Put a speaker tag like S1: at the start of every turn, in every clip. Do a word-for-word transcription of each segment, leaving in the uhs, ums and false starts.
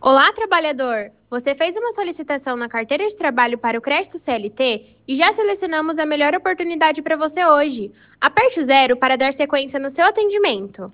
S1: Olá, trabalhador! Você fez uma solicitação na carteira de trabalho para o crédito C L T e já selecionamos a melhor oportunidade para você hoje. Aperte o zero para dar sequência no seu atendimento.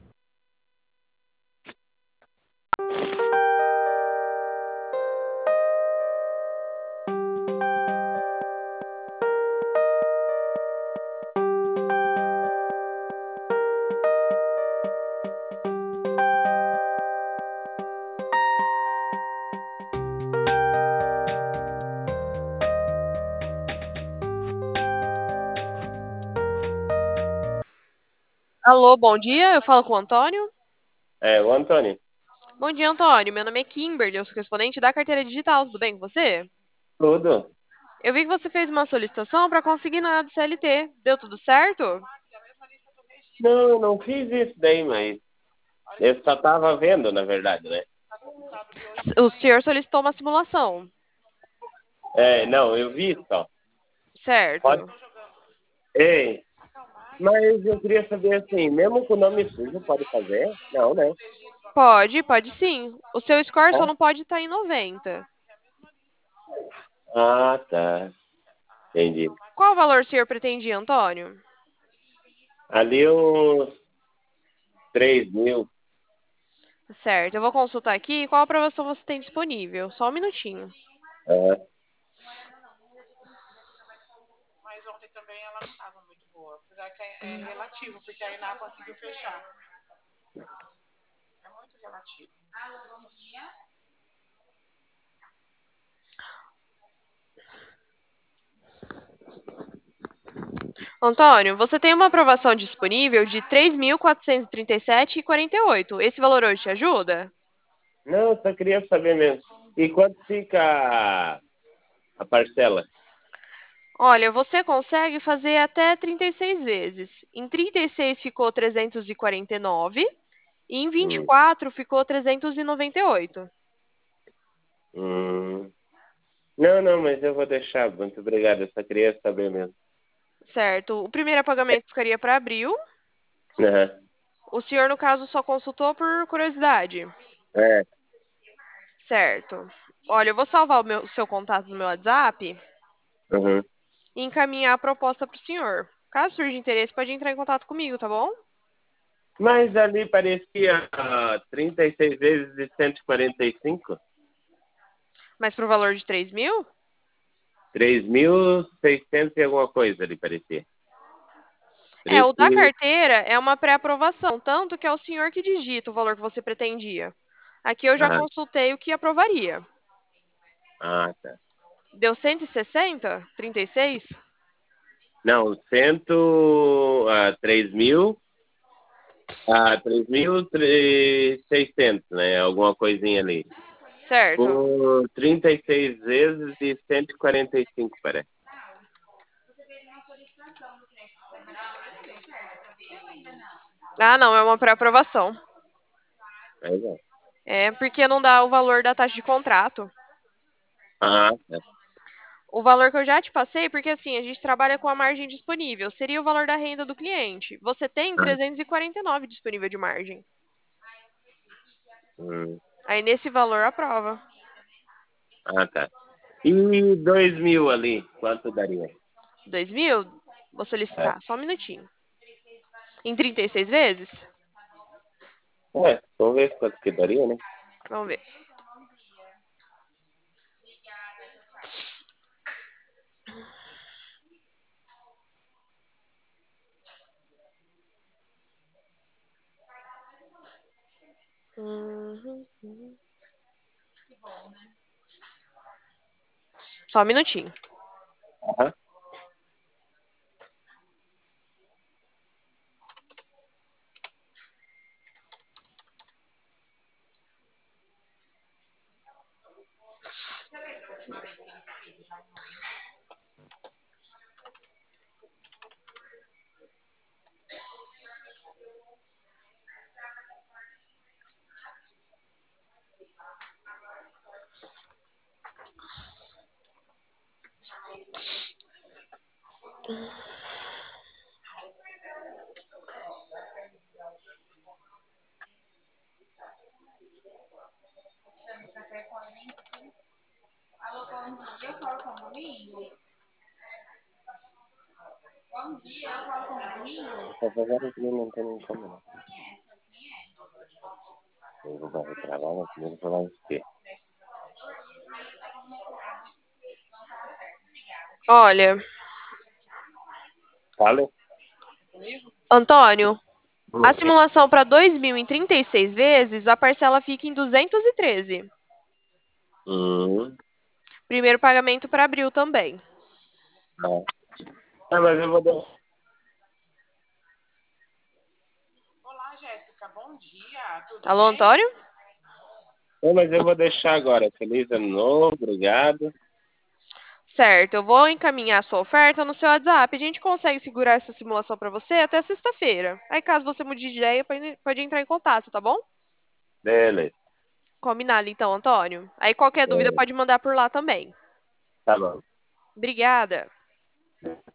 S2: Alô, bom dia, eu falo com o Antônio.
S3: É, o Antônio,
S2: Bom dia, Antônio. Meu nome é Kimberly, eu sou correspondente da carteira digital. Tudo bem com você?
S3: tudo?
S2: Eu vi que você fez uma solicitação para conseguir na do C L T. Deu tudo certo?
S3: Não, eu não fiz isso daí, mas eu só tava vendo, na verdade, né?
S2: O senhor solicitou uma simulação,
S3: É, não, eu vi só. Pode?
S2: certo?
S3: Ei, mas eu queria saber assim, mesmo com o nome sujo, pode fazer? Não, né?
S2: Pode, pode sim. O seu score só
S3: Hã?
S2: não pode estar em noventa.
S3: Ah, tá. Entendi.
S2: Qual valor o senhor pretendia, Antônio?
S3: Ali uns três mil.
S2: Certo, eu vou consultar aqui qual aprovação você tem disponível. Só um minutinho.
S3: Ah,
S2: Antônio, você tem uma aprovação disponível de três mil quatrocentos e trinta e sete vírgula quarenta e oito. Esse valor hoje te ajuda?
S3: não, só queria saber mesmo. E quanto fica a, a parcela?
S2: Olha, você consegue fazer até trinta e seis vezes. Em trinta e seis ficou trezentos e quarenta e nove e em vinte e
S3: Hum,
S2: quatro ficou trezentos e noventa e oito.
S3: hum. Não, não, mas eu vou deixar. Muito obrigado, eu só queria saber mesmo.
S2: Certo. O primeiro pagamento ficaria para abril.
S3: Aham.
S2: O senhor, no caso, só consultou por curiosidade.
S3: É.
S2: Certo. Olha, eu vou salvar o, meu- o seu contato no meu WhatsApp
S3: Uhum.
S2: e encaminhar a proposta para o senhor. Caso surja interesse, pode entrar em contato comigo, tá bom?
S3: Mas ali parecia ah, trinta e seis vezes de cento e quarenta e cinco.
S2: Mas para o valor de três mil?
S3: três mil e seiscentos e alguma coisa ali parecia.
S2: É,
S3: Três
S2: o da
S3: mil.
S2: carteira é uma pré-aprovação, tanto que é o senhor que digita o valor que você pretendia. Aqui eu já
S3: Ah,
S2: consultei o que aprovaria.
S3: ah, tá.
S2: Deu cento e sessenta? trinta e seis?
S3: Não, cento, ah, três mil, ah, três mil e seiscentos, né? Alguma coisinha ali.
S2: Certo.
S3: Por trinta e seis vezes de cento e quarenta e cinco, parece.
S2: Ah, não, é uma pré-aprovação.
S3: Aí, ó.
S2: É porque não dá o valor da taxa de contrato.
S3: Ah, tá.
S2: O valor que eu já te passei, porque assim, a gente trabalha com a margem disponível, seria o valor da renda do cliente. Você tem
S3: Ah,
S2: trezentos e quarenta e nove disponível de margem.
S3: hum,
S2: Aí nesse valor aprova.
S3: ah, tá. E dois mil ali, quanto daria?
S2: Dois mil? Vou
S3: É.
S2: solicitar, só um minutinho. Em trinta e seis vezes?
S3: É, vamos ver quanto que daria, né?
S2: Vamos ver. Uhum. Só um minutinho.
S3: Aham. Essa agora aqui não tem nem como não. Eu vou fazer trabalho, primeiro falar o quê?
S2: Olha,
S3: Fala?
S2: Antônio, a
S3: Hum.
S2: simulação para dois mil em trinta e seis vezes, a parcela fica em duzentos e treze.
S3: Hum.
S2: Primeiro pagamento para abril também.
S3: Ah. Ah, mas eu vou dar.
S4: Olá, Jéssica, bom dia. Tudo
S2: Alô,
S4: bem?
S2: Antônio?
S3: Não, mas eu vou deixar agora. Feliz ano novo, obrigado.
S2: Certo, eu vou encaminhar a sua oferta no seu WhatsApp. A gente consegue segurar essa simulação para você até sexta-feira. Aí, caso você mude de ideia, pode, pode entrar em contato, tá bom?
S3: Beleza.
S2: Combinado, então, Antônio. Aí, qualquer dúvida,
S3: Beleza.
S2: pode mandar por lá também.
S3: Tá bom.
S2: Obrigada.